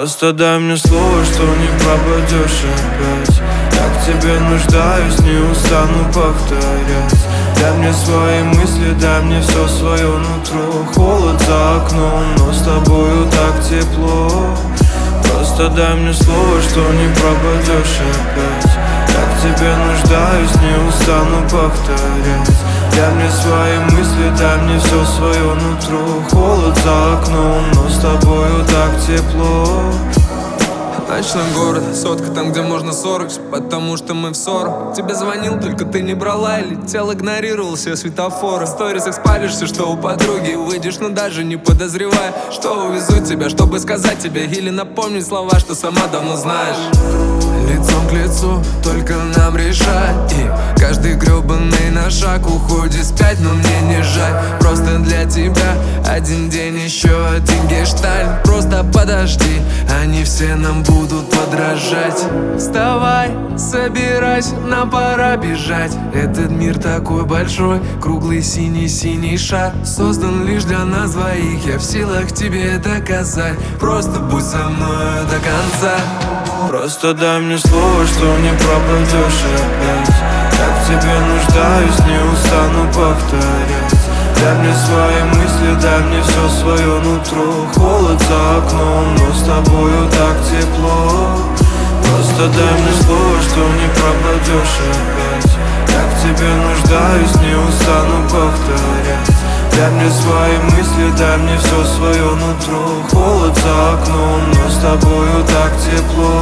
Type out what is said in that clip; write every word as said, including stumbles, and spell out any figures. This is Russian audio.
Просто дай мне слово, что не пропадешь опять. Я к тебе нуждаюсь, не устану повторять. Дай мне свои мысли, дай мне все свое нутро. Холод за окном, но с тобою так тепло. Просто дай мне слово, что не пропадешь опять. Я к тебе нуждаюсь, не устану повторять. Дай мне свои мысли, дай мне все свое нутро. Холод за окном, но с тобою так тепло. Ночной город, сотка там, где можно сорок, потому что мы в ссору. Тебе звонил, только ты не брала и летел, игнорировал все светофоры. В сторисах спалишься, что у подруги выйдешь, но даже не подозревая, что увезу тебя, чтобы сказать тебе или напомнить слова, что сама давно знаешь. Лицом к лицу, только нам решать. И каждый гребаный на шаг уходит спять, но мне не жаль. Просто для тебя один день, еще один гештальт. Просто подожди, они все нам будут подражать. Вставай, собирайся, нам пора бежать. Этот мир такой большой, круглый синий-синий шар, создан лишь для нас двоих. Я в силах тебе доказать. Просто будь со мной до конца. Просто дай мне слово, что не пропадешь опять. Я к тебе нуждаюсь, не устану повторять. Дай мне свои мысли, дай мне все свое нутро. Холод за окном, но с тобою так тепло. Просто дай мне слово, что не пропадешь опять. Я к тебе нуждаюсь, не устану повторять. Дай мне свои мысли, дай мне все свое нутро. Холод за окном, но с тобою так тепло.